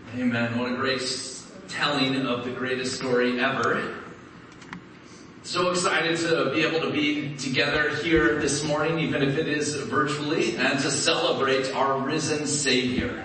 Amen. What a great telling of the greatest story ever. So excited to be able to be together here this morning, even if it is virtually, and to celebrate our risen Savior.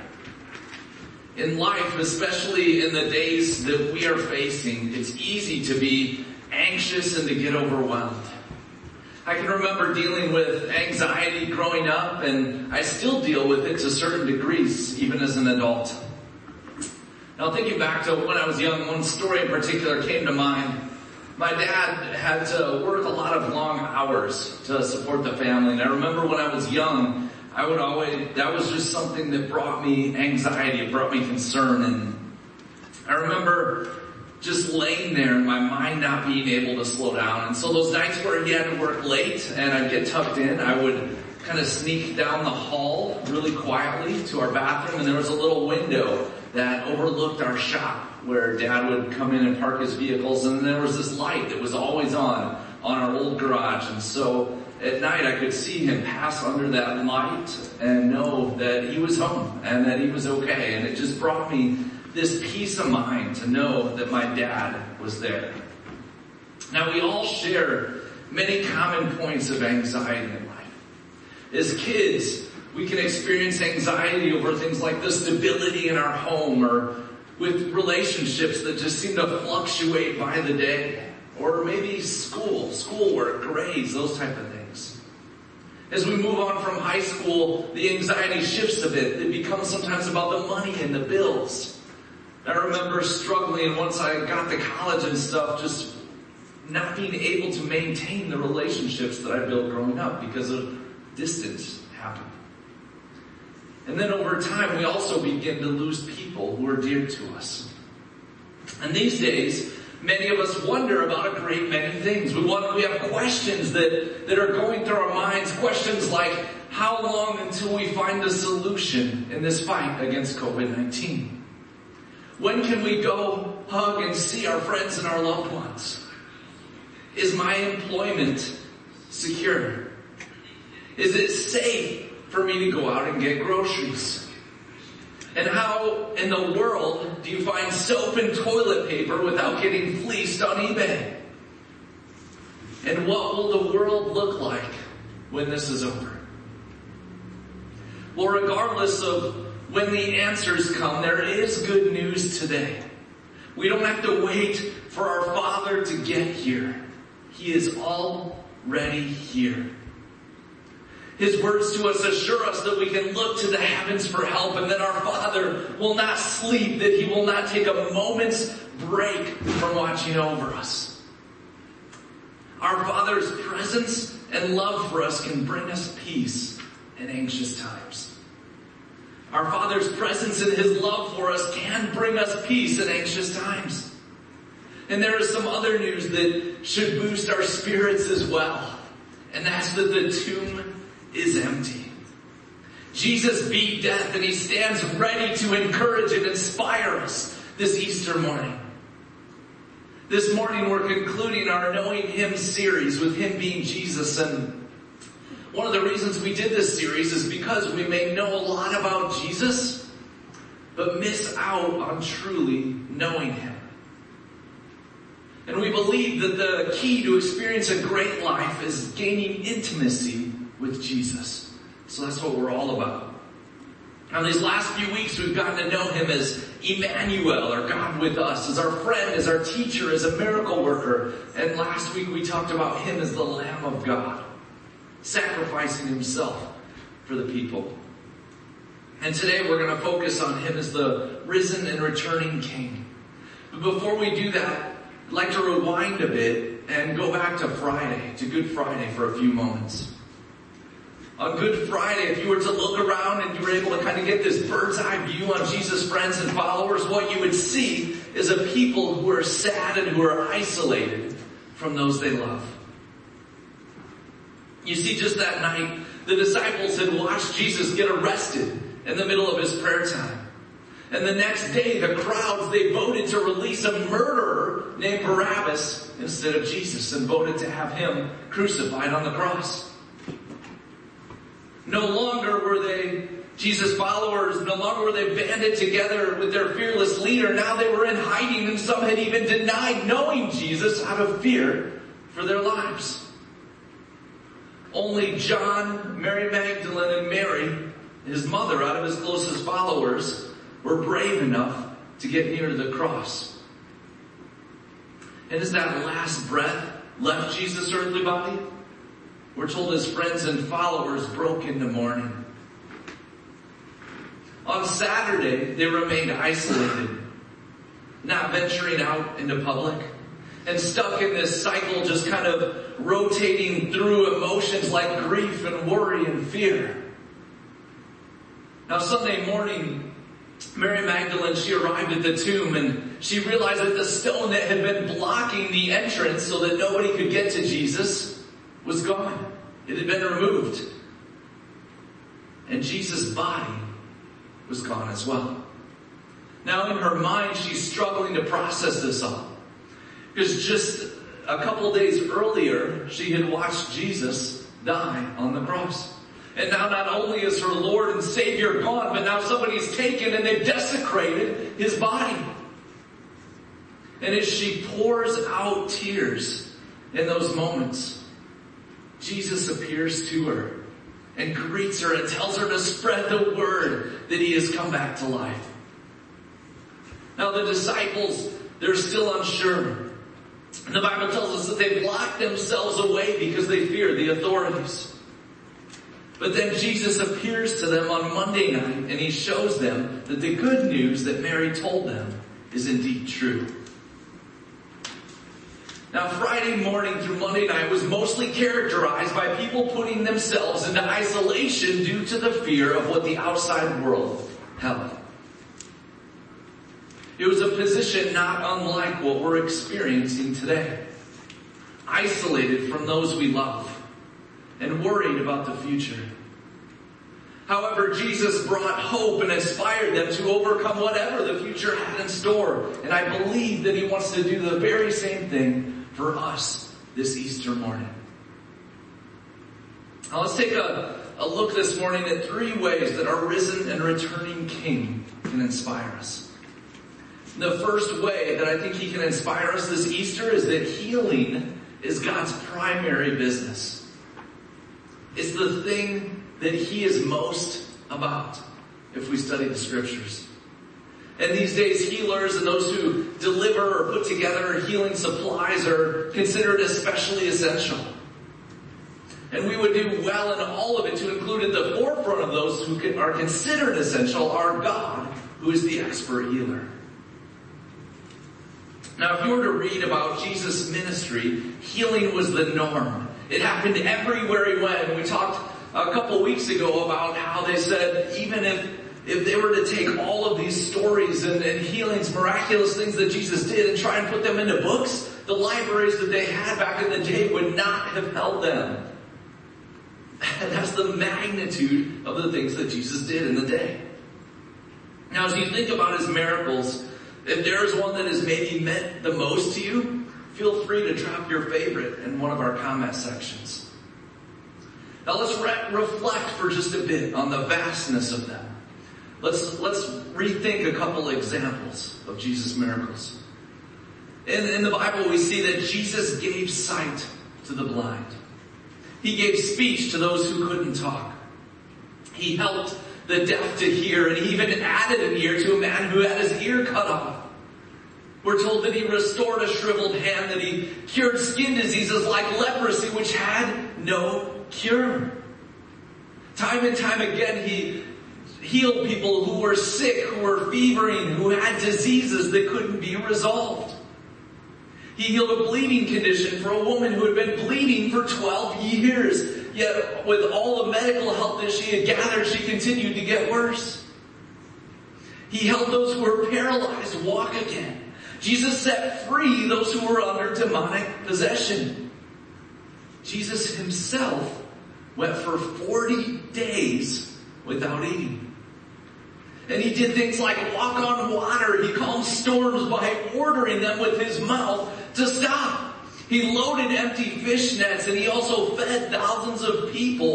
In life, especially in the days that we are facing, it's easy to be anxious and to get overwhelmed. I can remember dealing with anxiety growing up, and I still deal with it to certain degrees, even as an adult. Now, thinking back to when I was young, one story in particular came to mind. My dad had to work a lot of long hours to support the family, and I remember when I was young, that was just something that brought me anxiety, it brought me concern, and I remember just laying there and my mind not being able to slow down. And so those nights where he had to work late and I'd get tucked in, I would kind of sneak down the hall really quietly to our bathroom, and there was a little window that overlooked our shop where Dad would come in and park his vehicles, and there was this light that was always on our old garage. And so at night I could see him pass under that light and know that he was home and that he was okay. And it just brought me this peace of mind to know that my dad was there. Now, we all share many common points of anxiety in life. As kids, we can experience anxiety over things like the stability in our home, or with relationships that just seem to fluctuate by the day, or maybe schoolwork, grades, those type of things. As we move on from high school, the anxiety shifts a bit. It becomes sometimes about the money and the bills. I remember struggling, and once I got to college and stuff, just not being able to maintain the relationships that I built growing up because of distance happened. And then over time, we also begin to lose people who are dear to us. And these days, many of us wonder about a great many things. We have questions that are going through our minds. Questions like, how long until we find a solution in this fight against COVID-19? When can we go hug and see our friends and our loved ones? Is my employment secure? Is it safe for me to go out and get groceries? And how in the world do you find soap and toilet paper without getting fleeced on eBay? And what will the world look like when this is over? Well, regardless of when the answers come, there is good news today. We don't have to wait for our Father to get here. He is already here. His words to us assure us that we can look to the heavens for help, and that our Father will not sleep, that He will not take a moment's break from watching over us. Our Father's presence and love for us can bring us peace in anxious times. Our Father's presence and His love for us can bring us peace in anxious times. And there is some other news that should boost our spirits as well. And that's that the tomb is empty. Jesus beat death, and He stands ready to encourage and inspire us this Easter morning. This morning we're concluding our Knowing Him series with Him being Jesus, and one of the reasons we did this series is because we may know a lot about Jesus, but miss out on truly knowing Him. And we believe that the key to experience a great life is gaining intimacy with Jesus. So that's what we're all about. Now, these last few weeks, we've gotten to know Him as Emmanuel, or God with us, as our friend, as our teacher, as a miracle worker. And last week, we talked about Him as the Lamb of God, sacrificing Himself for the people. And today, we're going to focus on Him as the risen and returning King. But before we do that, I'd like to rewind a bit and go back to Friday, to Good Friday for a few moments. On Good Friday, if you were to look around and you were able to kind of get this bird's eye view on Jesus' friends and followers, what you would see is a people who are sad and who are isolated from those they love. You see, just that night, the disciples had watched Jesus get arrested in the middle of His prayer time. And the next day, the crowds, they voted to release a murderer named Barabbas instead of Jesus, and voted to have Him crucified on the cross. No longer were they Jesus' followers, no longer were they banded together with their fearless leader. Now they were in hiding, and some had even denied knowing Jesus out of fear for their lives. Only John, Mary Magdalene, and Mary, his mother, out of his closest followers, were brave enough to get near the cross. And as that last breath left Jesus' earthly body, we're told his friends and followers broke into mourning. On Saturday, they remained isolated, not venturing out into public, and stuck in this cycle, just kind of rotating through emotions like grief and worry and fear. Now, Sunday morning, Mary Magdalene, she arrived at the tomb, and she realized that the stone that had been blocking the entrance so that nobody could get to Jesus was gone. It had been removed. And Jesus' body was gone as well. Now in her mind, she's struggling to process this all. Because just a couple days earlier, she had watched Jesus die on the cross. And now not only is her Lord and Savior gone, but now somebody's taken and they've desecrated his body. And as she pours out tears in those moments, Jesus appears to her and greets her and tells her to spread the word that he has come back to life. Now the disciples, they're still unsure. And the Bible tells us that they've locked themselves away because they fear the authorities. But then Jesus appears to them on Monday night and he shows them that the good news that Mary told them is indeed true. Now Friday morning through Monday night was mostly characterized by people putting themselves into isolation due to the fear of what the outside world held. It was a position not unlike what we're experiencing today. Isolated from those we love and worried about the future. However, Jesus brought hope and inspired them to overcome whatever the future had in store. And I believe that he wants to do the very same thing for us this Easter morning. Now let's take a look this morning at 3 ways that our risen and returning King can inspire us. The first way that I think he can inspire us this Easter is that healing is God's primary business. It's the thing that he is most about if we study the scriptures. And these days, healers and those who deliver or put together healing supplies are considered especially essential. And we would do well in all of it to include at the forefront of those who are considered essential our God, who is the expert healer. Now, if you were to read about Jesus' ministry, healing was the norm. It happened everywhere he went. And we talked a couple weeks ago about how they said even if they were to take all of these stories and healings, miraculous things that Jesus did and try and put them into books, the libraries that they had back in the day would not have held them. And that's the magnitude of the things that Jesus did in the day. Now, as you think about his miracles, if there's one that has maybe meant the most to you, feel free to drop your favorite in one of our comment sections. Now let's reflect for just a bit on the vastness of them. Let's rethink a couple examples of Jesus' miracles. In the Bible we see that Jesus gave sight to the blind. He gave speech to those who couldn't talk. He helped the deaf to hear, and he even added an ear to a man who had his ear cut off. We're told that he restored a shriveled hand, that he cured skin diseases like leprosy, which had no cure. Time and time again, he healed people who were sick, who were fevering, who had diseases that couldn't be resolved. He healed a bleeding condition for a woman who had been bleeding for 12 years. Yet with all the medical help that she had gathered, she continued to get worse. He helped those who were paralyzed walk again. Jesus set free those who were under demonic possession. Jesus himself went for 40 days without eating. And he did things like walk on water. He calmed storms by ordering them with his mouth to stop. He loaded empty fish nets, and he also fed thousands of people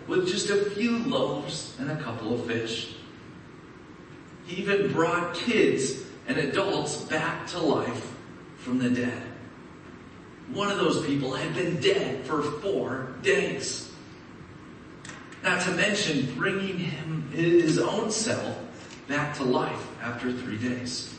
with just a few loaves and a couple of fish. He even brought kids and adults back to life from the dead. One of those people had been dead for 4 days. Not to mention bringing him his own self back to life after 3 days.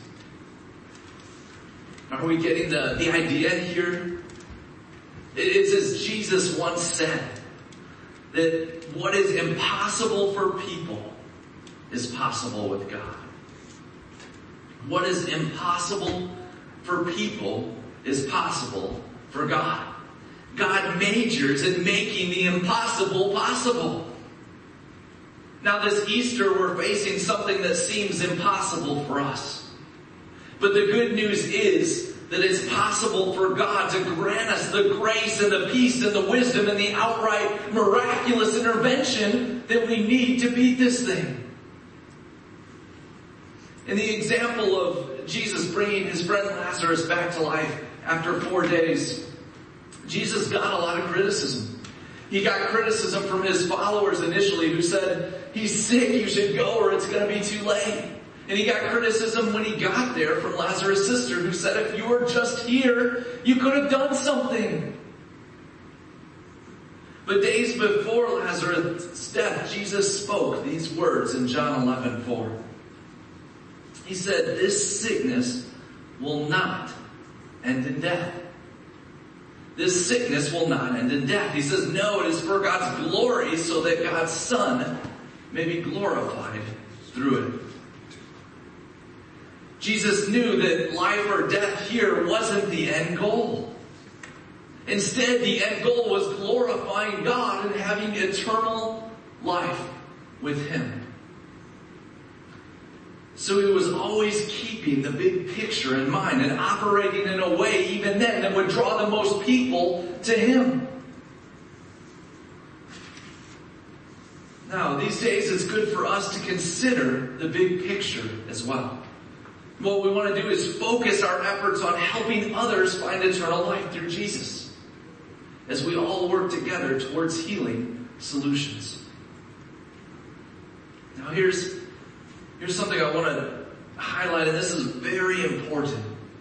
Are we getting the idea here? It's as Jesus once said, that what is impossible for people is possible with God. What is impossible for people is possible for God. God majors in making the impossible possible. Now this Easter, we're facing something that seems impossible for us. But the good news is that it's possible for God to grant us the grace and the peace and the wisdom and the outright miraculous intervention that we need to beat this thing. In the example of Jesus bringing his friend Lazarus back to life after 4 days, Jesus got a lot of criticism. He got criticism from his followers initially who said, he's sick, you should go or it's going to be too late. And he got criticism when he got there from Lazarus' sister who said, if you were just here, you could have done something. But days before Lazarus' death, Jesus spoke these words in John 11:4. He said, this sickness will not end in death. This sickness will not end in death. He says, no, it is for God's glory so that God's Son may be glorified through it. Jesus knew that life or death here wasn't the end goal. Instead, the end goal was glorifying God and having eternal life with Him. So He was always keeping the big picture in mind and operating in a way even then that would draw the most people to Him. Now, these days it's good for us to consider the big picture as well. What we want to do is focus our efforts on helping others find eternal life through Jesus, as we all work together towards healing solutions. Now here's something I want to highlight, and this is very important.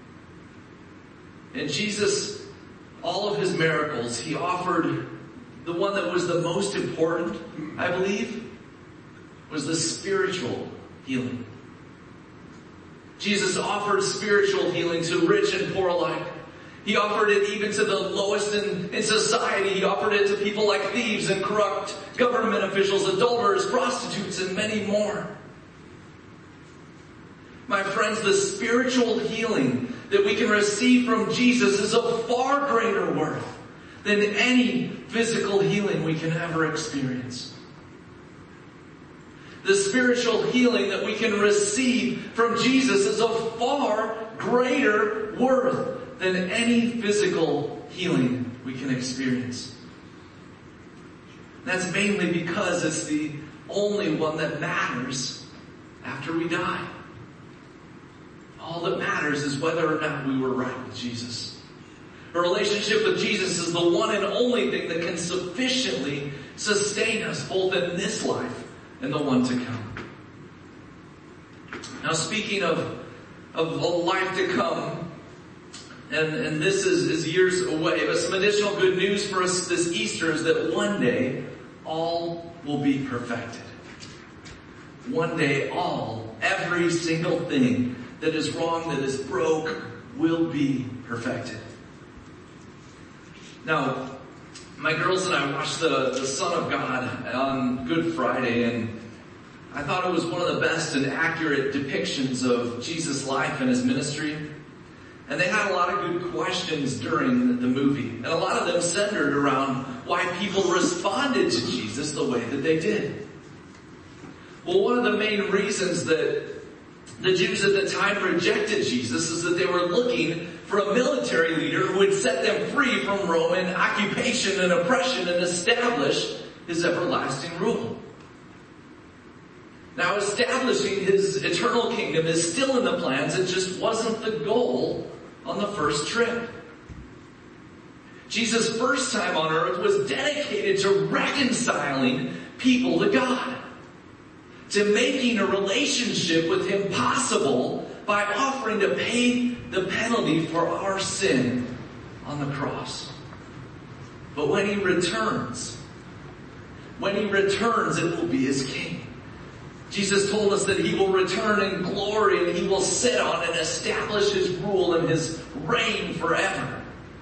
In Jesus, all of His miracles, He offered the one that was the most important, I believe, was the spiritual healing. Jesus offered spiritual healing to rich and poor alike. He offered it even to the lowest in society. He offered it to people like thieves and corrupt government officials, adulterers, prostitutes, and many more. My friends, the spiritual healing that we can receive from Jesus is of far greater worth than any physical healing we can ever experience. The spiritual healing that we can receive from Jesus is of far greater worth than any physical healing we can experience. That's mainly because it's the only one that matters after we die. All that matters is whether or not we were right with Jesus. A relationship with Jesus is the one and only thing that can sufficiently sustain us both in this life and the one to come. Now speaking of a life to come, and this is years away, but some additional good news for us this Easter is that one day all will be perfected. One day every single thing that is wrong, that is broke, will be perfected. Now, my girls and I watched the Son of God on Good Friday, and I thought it was one of the best and accurate depictions of Jesus' life and His ministry. And they had a lot of good questions during the movie, and a lot of them centered around why people responded to Jesus the way that they did. Well, one of the main reasons that the Jews at the time rejected Jesus is that they were looking for a military leader who would set them free from Roman occupation and oppression and establish His everlasting rule. Now, establishing His eternal kingdom is still in the plans. It just wasn't the goal on the first trip. Jesus' first time on earth was dedicated to reconciling people to God, to making a relationship with Him possible by offering to pay the penalty for our sin on the cross. But when He returns, it will be as King. Jesus told us that He will return in glory and He will sit on and establish His rule and His reign forever.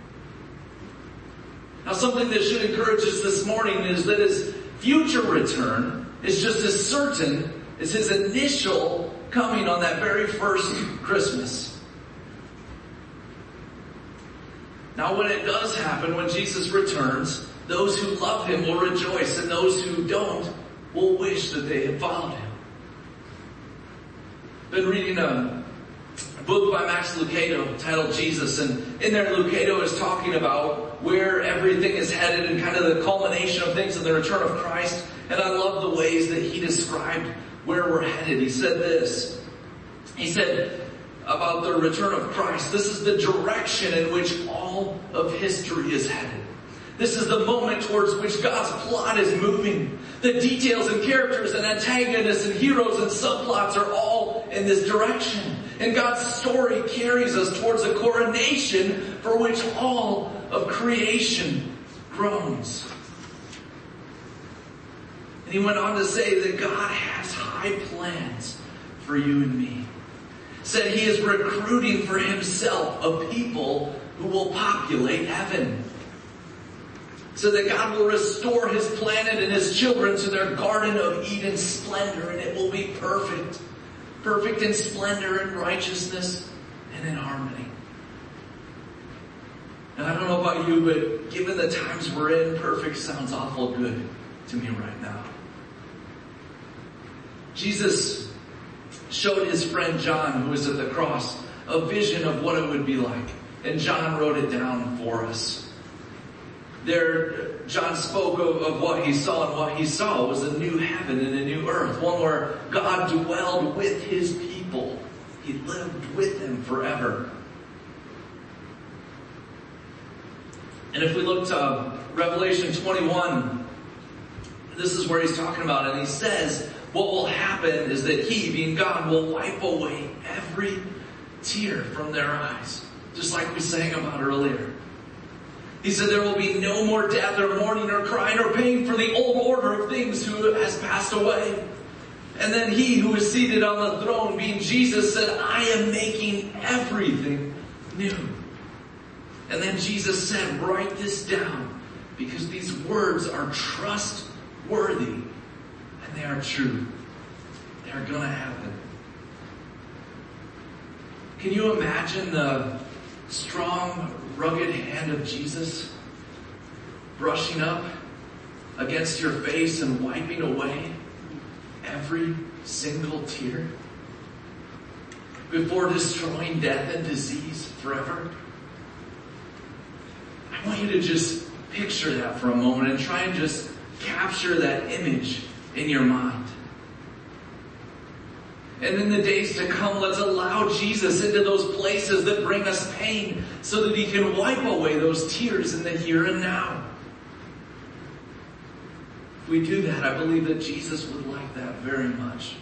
Now, something that should encourage us this morning is that His future return is just as certain as His initial coming on that very first Christmas. Now, when it does happen, when Jesus returns, those who love Him will rejoice, and those who don't will wish that they had followed Him. Been reading a book by Max Lucado titled Jesus, and in there Lucado is talking about where everything is headed and kind of the culmination of things in the return of Christ. And I love the ways that he described where we're headed. He said this. He said about the return of Christ, this is the direction in which all of history is headed. This is the moment towards which God's plot is moving. The details and characters and antagonists and heroes and subplots are all in this direction. And God's story carries us towards a coronation for which all of creation groans. And he went on to say that God has high plans for you and me. Said He is recruiting for Himself a people who will populate heaven. So that God will restore His planet and His children to their Garden of Eden splendor, and it will be perfect. Perfect in splendor and righteousness and in harmony. And I don't know about you, but given the times we're in, perfect sounds awful good to me right now. Jesus showed His friend John, who was at the cross, a vision of what it would be like. And John wrote it down for us. There, John spoke of what he saw, and what he saw was a new heaven and a new earth, one where God dwelled with His people. He lived with them forever. And if we look to Revelation 21, this is where He's talking about it. And He says what will happen is that He, being God, will wipe away every tear from their eyes, just like we sang about earlier. He said there will be no more death or mourning or crying or pain, for the old order of things who has passed away. And then He who is seated on the throne, being Jesus, said, I am making everything new. And then Jesus said, write this down, because these words are trustworthy and they are true. They are going to happen. Can you imagine the strong, rugged hand of Jesus brushing up against your face and wiping away every single tear before destroying death and disease forever? I want you to just picture that for a moment and try and just capture that image in your mind. And in the days to come, let's allow Jesus into those places that bring us pain so that He can wipe away those tears in the here and now. If we do that, I believe that Jesus would like that very much.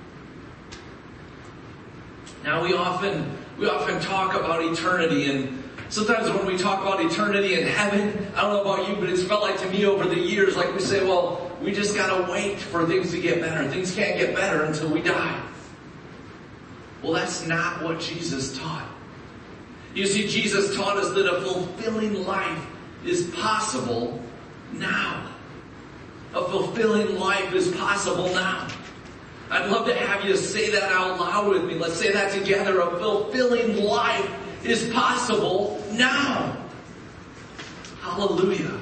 Now we often talk about eternity, and sometimes when we talk about eternity in heaven, I don't know about you, but it's felt like to me over the years, like we say, well, we just gotta wait for things to get better. Things can't get better until we die. Well, that's not what Jesus taught. You see, Jesus taught us that a fulfilling life is possible now. A fulfilling life is possible now. I'd love to have you say that out loud with me. Let's say that together. A fulfilling life is possible now. Hallelujah.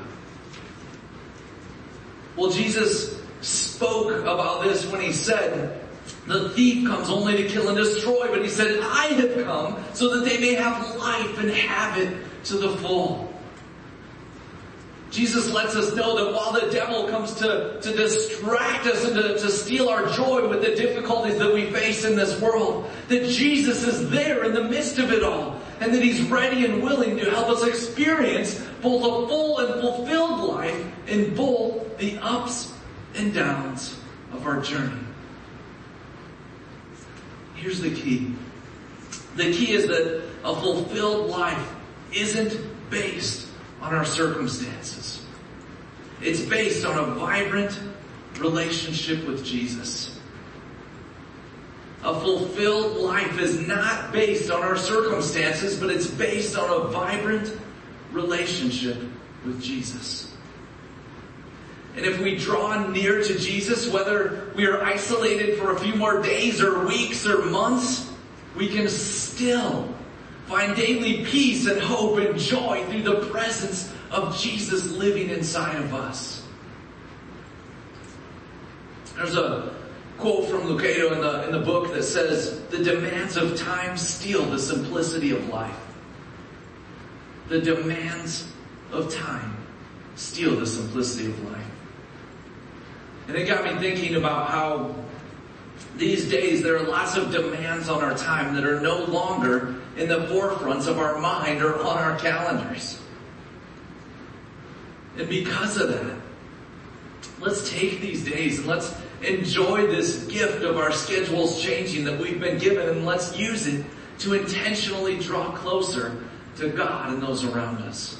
Well, Jesus spoke about this when He said, the thief comes only to kill and destroy, but He said, I have come so that they may have life and have it to the full. Jesus lets us know that while the devil comes to distract us and to steal our joy with the difficulties that we face in this world, that Jesus is there in the midst of it all, and that he's ready and willing to help us experience both a full and fulfilled life in both the ups and downs of our journey. Here's the key. The key is that a fulfilled life isn't based on our circumstances. It's based on a vibrant relationship with Jesus. A fulfilled life is not based on our circumstances, but it's based on a vibrant relationship with Jesus. And if we draw near to Jesus, whether we are isolated for a few more days or weeks or months, we can still find daily peace and hope and joy through the presence of Jesus living inside of us. There's a quote from Lucado in the book that says, "The demands of time steal the simplicity of life." The demands of time steal the simplicity of life. And it got me thinking about how these days there are lots of demands on our time that are no longer in the forefronts of our mind or on our calendars. And because of that, let's take these days and let's enjoy this gift of our schedules changing that we've been given, and let's use it to intentionally draw closer to God and those around us.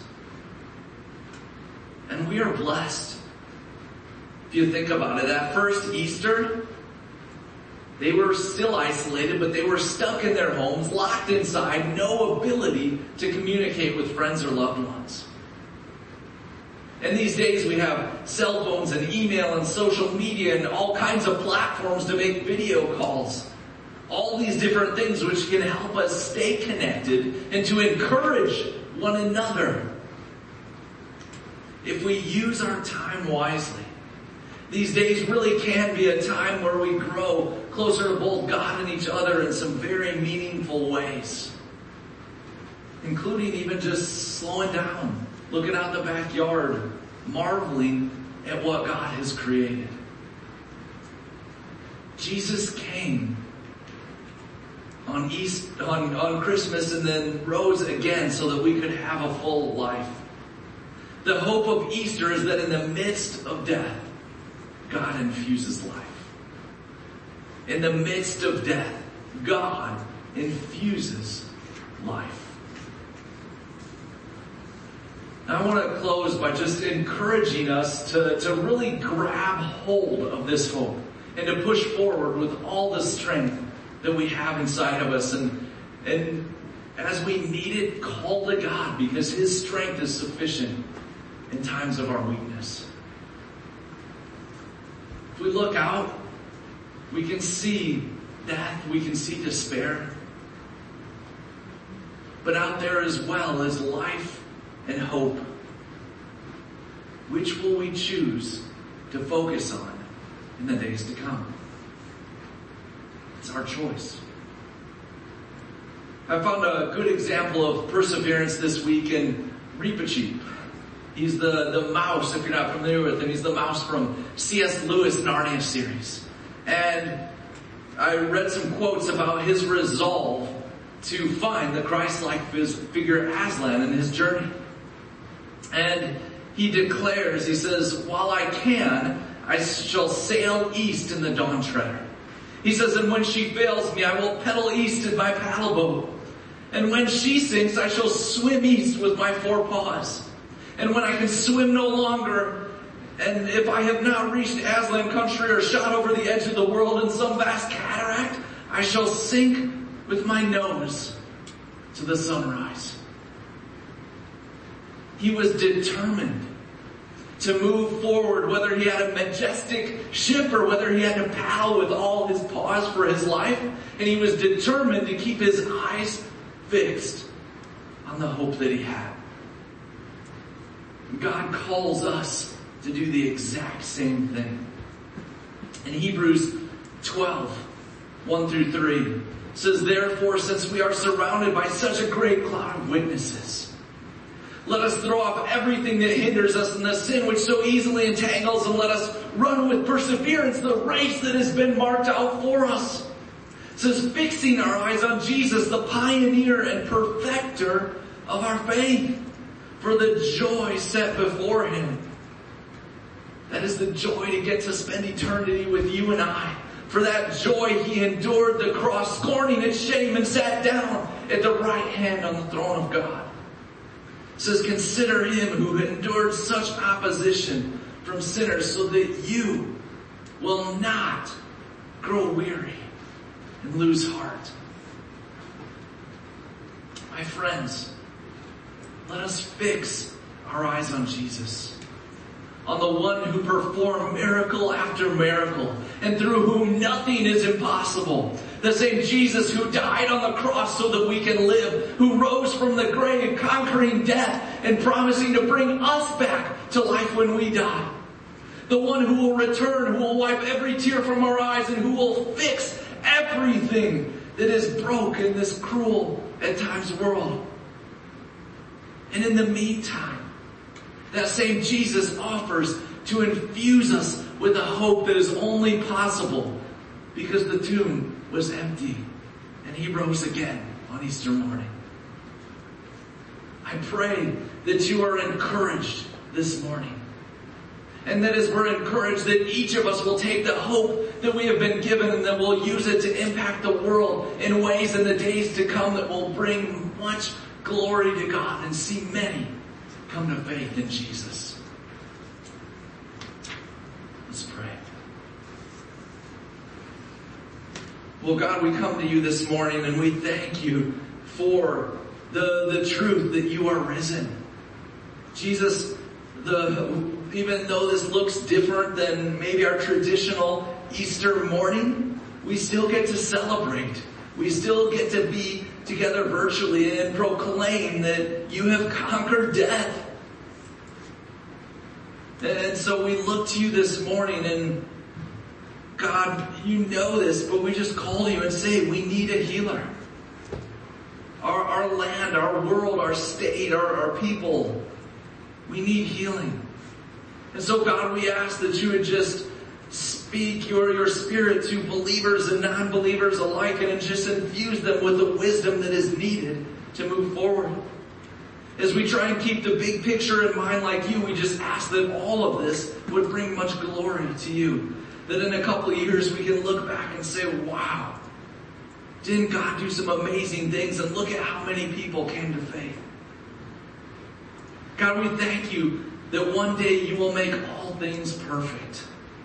And we are blessed. If you think about it, that first Easter, they were still isolated, but they were stuck in their homes, locked inside, no ability to communicate with friends or loved ones. And these days we have cell phones and email and social media and all kinds of platforms to make video calls. All these different things which can help us stay connected and to encourage one another. If we use our time wisely, these days really can be a time where we grow closer to both God and each other in some very meaningful ways. Including even just slowing down, looking out the backyard, marveling at what God has created. Jesus came on Christmas and then rose again so that we could have a full life. The hope of Easter is that in the midst of death, God infuses life. In the midst of death, God infuses life. Now I want to close by just encouraging us to really grab hold of this hope and to push forward with all the strength that we have inside of us. And as we need it, call to God, because His strength is sufficient in times of our weakness. If we look out, we can see death, we can see despair. But out there as well is life and hope. Which will we choose to focus on in the days to come? It's our choice. I found a good example of perseverance this week in Reepicheep. He's the mouse, if you're not familiar with him. He's the mouse from C.S. Lewis' Narnia series. And I read some quotes about his resolve to find the Christ-like figure Aslan in his journey. And he declares, he says, "While I can, I shall sail east in the Dawn Treader." He says, "And when she fails me, I will pedal east in my paddle boat. And when she sinks, I shall swim east with my four paws. And when I can swim no longer, and if I have not reached Aslan country or shot over the edge of the world in some vast cataract, I shall sink with my nose to the sunrise." He was determined to move forward, whether he had a majestic ship or whether he had to paddle with all his paws for his life. And he was determined to keep his eyes fixed on the hope that he had. God calls us to do the exact same thing. In Hebrews 12, 1 through 3, says, "Therefore, since we are surrounded by such a great cloud of witnesses, Let us throw off everything that hinders us and the sin which so easily entangles, and let us run with perseverance the race that has been marked out for us. It says, fixing our eyes on Jesus, the pioneer and perfecter of our faith, for the joy set before him. That is the joy to get to spend eternity with you and I. For that joy he endured the cross, scorning its shame, and sat down at the right hand on the throne of God. It says, consider him who endured such opposition from sinners, so that you will not grow weary and lose heart. My friends, let us fix our eyes on Jesus, on the one who performed miracle after miracle, and through whom nothing is impossible. The same Jesus who died on the cross so that we can live, who rose from the grave, conquering death and promising to bring us back to life when we die. The one who will return, who will wipe every tear from our eyes, and who will fix everything that is broke in this cruel, at times, world. And in the meantime, that same Jesus offers to infuse us with a hope that is only possible because the tomb was empty and he rose again on Easter morning. I pray that you are encouraged this morning. And that as we're encouraged, that each of us will take the hope that we have been given and that we'll use it to impact the world in ways in the days to come that will bring much glory to God and see many come to faith in Jesus. Let's pray. Well, God, we come to you this morning and we thank you for the truth that you are risen. Jesus, even though this looks different than maybe our traditional Easter morning, we still get to celebrate. We still get to be together virtually and proclaim that you have conquered death. And so we look to you this morning, and God, you know this, but we just call you and say we need a healer. Our land, our world, our state, our people, we need healing. And so God, we ask that you would just speak your spirit to believers and non-believers alike, and just infuse them with the wisdom that is needed to move forward. As we try and keep the big picture in mind like you, we just ask that all of this would bring much glory to you. That in a couple of years we can look back and say, wow, didn't God do some amazing things? And look at how many people came to faith. God, we thank you that one day you will make all things perfect.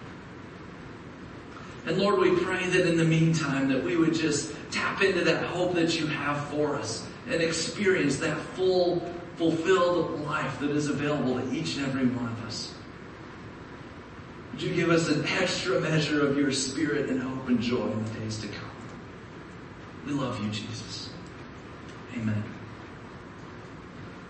And Lord, we pray that in the meantime that we would just tap into that hope that you have for us and experience that fulfilled life that is available to each and every one of us. Would you give us an extra measure of your spirit and hope and joy in the days to come? We love you, Jesus. Amen.